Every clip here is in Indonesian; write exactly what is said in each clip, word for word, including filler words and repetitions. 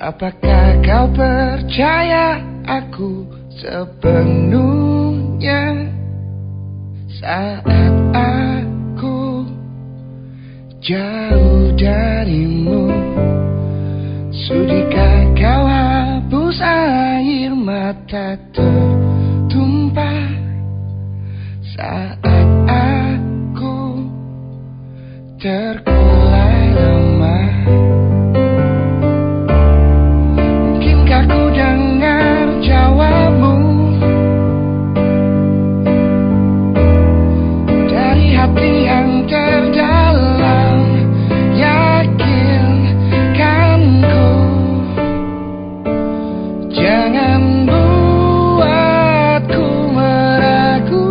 Apakah kau percaya aku sepenuhnya saat aku jauh darimu? Sudikah kau hapus air mata tertumpah saat aku terkulai lemah? Mungkinkah ku dengar jawabmu dari hati yang terdalam? Yakinkan ku, jangan buatku meragu.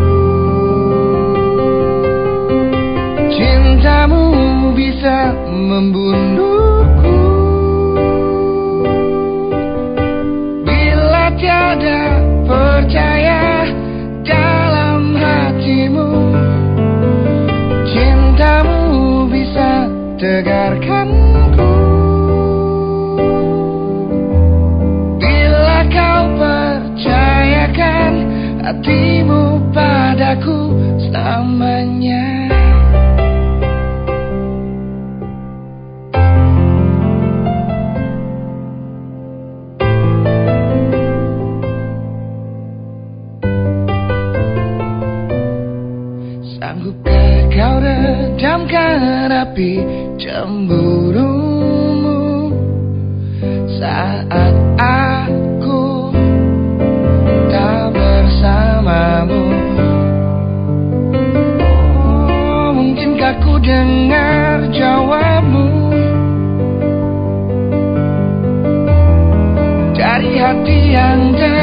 Cintamu bisa membunuhku bila tiada percaya dalam hatimu. Cintamu bisa tegarkanku bila kau percayakan hatimu padaku selamanya. Sanggupkah kau redamkan api cemburumu saat aku tak bersamamu? Oh, mungkinkah ku dengar jawabmu dari hati yang